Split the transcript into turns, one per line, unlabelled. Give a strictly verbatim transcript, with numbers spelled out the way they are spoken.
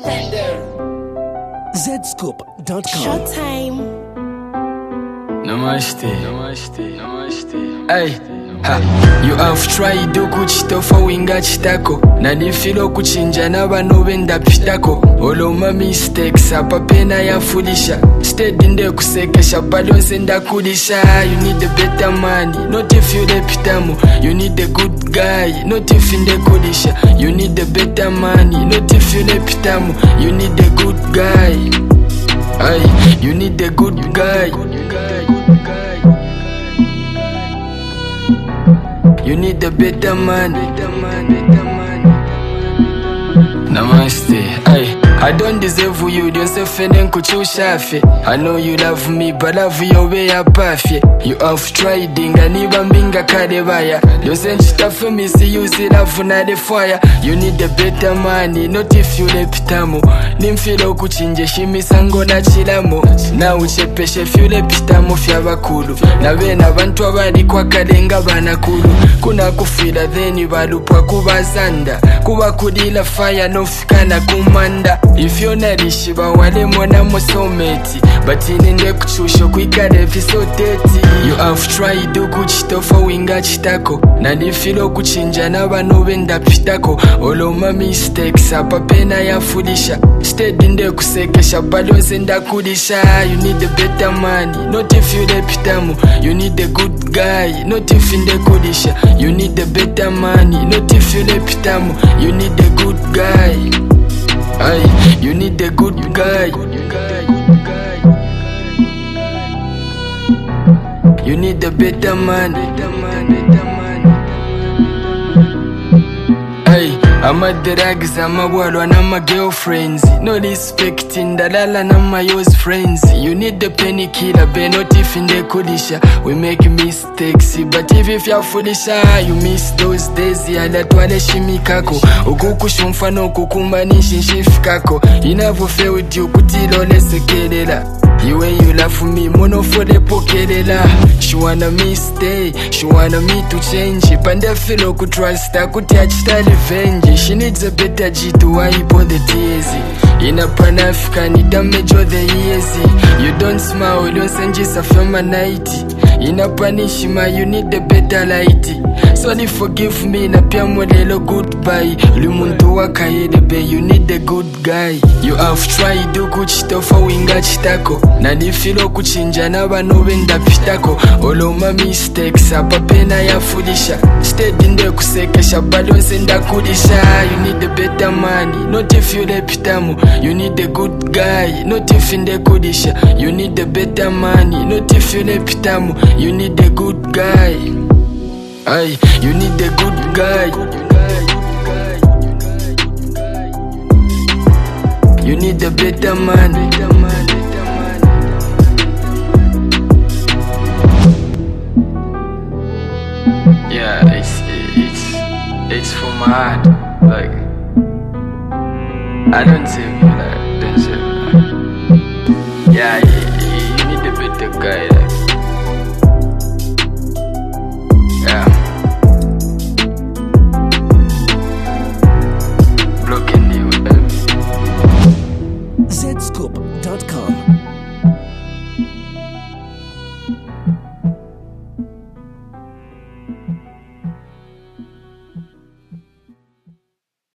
Tender.
zscoop dot com.
Showtime.
Namaste, namaste, namaste. Hey, ha, you have tried kuchitofa winga chitako na nifilo kuchinja na bano benda pitako oloma mistakes apa pena yafulisha steady nde kusekesha bado senda kulisha. You need a better money, not if you the pitamo. You need a good guy, not if in the kulisha. You need a better money, not if you the pitamo. You need a good guy. Hey, you need a good guy. You need a better man. Namaste. Ay, I don't deserve you, don't say fenen kuchushafe. I know you love me, but love your way up afye. You have tried inga niba mbinga kadebaya. Don't say chitafe me see you see love na the fire. You need a better money, not if you lepitamo. Nimfilo kuchinje shimi sango na chilamo. Na uchepeshe fyule pitamo fya bakulu. Na bena bantu abali kwa kalenga banakulu. Kuna kufila theni balupwa kubazanda. Kuba kudila fire no fikana kumanda. If you narishi ba wale mwana musometi. But ininde kuchusho kuikade episodeti. You have tried kuchitofa winga chitako. Na nifilo kuchinja na bano benda pitako. Oloma mistakes apa pena yafulisha. Steady nde kusekesha bado senda kulisha. You need a better money, not if you the pitamo. You need a good guy, not if in the kulisha. You need a better money, not if you the pitamo. You need a good guy. Ay, you need a good guy. You need a better man. Hey, I'm a drugs, I'm a wall, and I'm a girlfriends. No respecting the lala, and I'm my yours friends. You need the penny killer, but not if in the kudisha. We make mistakes, but if if you're foolish, you miss those days. Yeah, that wale shimikako. Okuku shumfano kukumba nishinshifkako. Inavo failed you, kutilo lesekelela. You and you love me, mono for the pokelela. She wanna me stay, she wanna me to change. Panda filo ku trust her, ku touch the revenge. She needs a better G to wipe all the tears. In a Pan-African, it damage all the years. You don't smile, you don't send just a film a night. In a Panishima, you need a better light. Sorry, forgive me, na pia modelo goodbye. Lumuntu wakaedebe, you need a good guy. You have tried kuchitofa winga chitako. Na nifilo kuchinja na bano benda pitako. Oloma mistakes apa pena yafulisha. Steady nde kusekesha bado senda kulisha. You need a better money, not if you the pitamo. You need a good guy, not if in the kulisha. You need a better money, not if you the pitamo. You need a good guy. Ay, you need a good guy. You need a better man. Yeah, it's it's it's for my heart. Like I don't say me like don't say me. Yeah, you, you need a better guy.